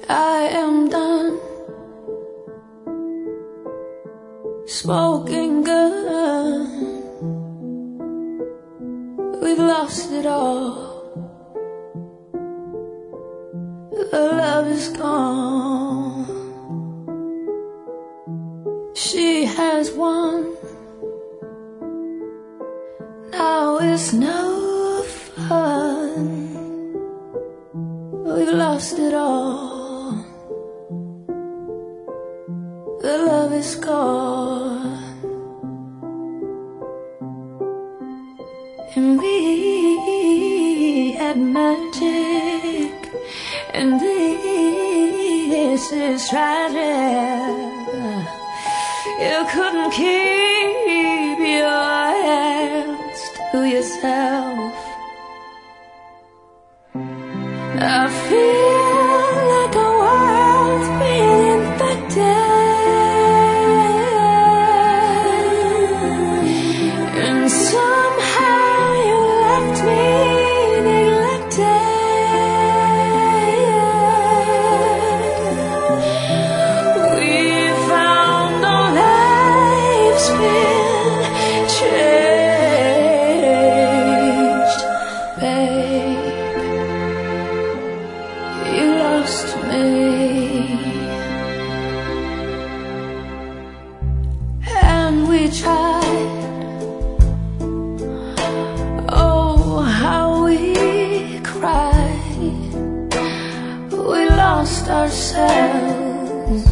I am done smoking gun. We've lost it all. The love is gone. She has won. Now it's no fun. We've lost it all. The love is gone. And we had magic, and this is tragic. You couldn't keep your hands to yourself. I feel like the world's being infected, and somehow you left me neglected. We found our lives been changed, babe. You lost me, and we tried. Oh, how we cried. We lost ourselves.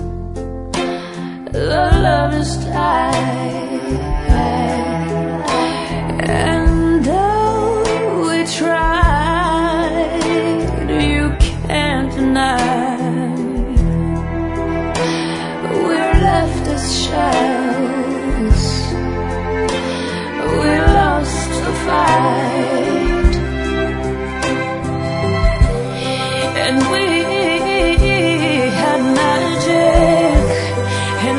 The love is died. And though we tried, you can't deny we're left as shells. We lost the fight, and we had magic, and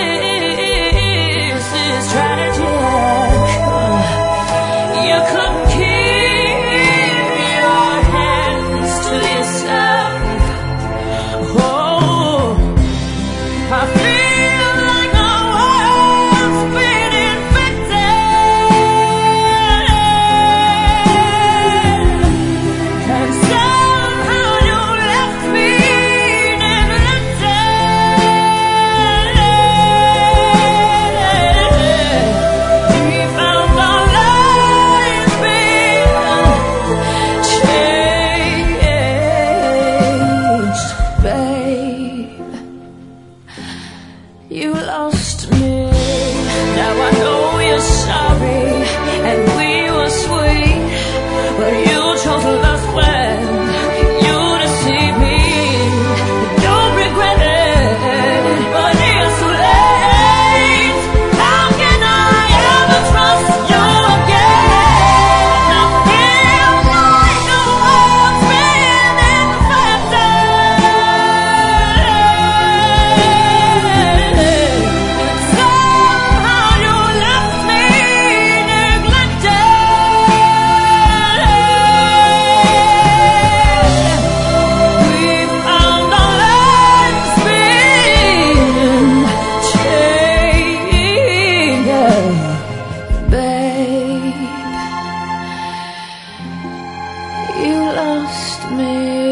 this is tragic. You couldn't keep your hands to yourself. Oh, I feel like the world's been infected, and somehow you left me neglected. We found our lives being changed, babe. You lost me. Now I know you're sorry, and we were sweet, but you chose lust when you deceived me. Don't regret it, but it's too late. How can I ever trust you again? I feel like the world's been infected. Somehow you left me neglected. We found our lives being changed, babe. You lost me.